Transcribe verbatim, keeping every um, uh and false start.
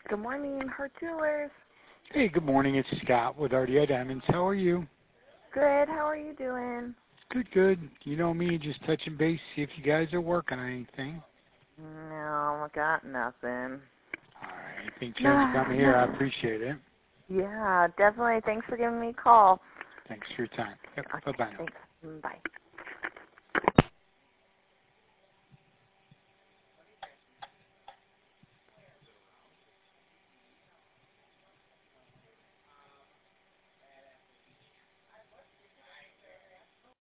Good morning, Hart Jewelers. Hey, good morning. It's Scott with R D I Diamonds. How are you? Good. How are you doing? Good, good. You know me, just touching base, see if you guys are working on anything. No, I got nothing. All right. Anything change coming here, I appreciate it. Yeah, definitely. Thanks for giving me a call. Thanks for your time. Yep. Okay, Bye-bye now. thanks. Bye.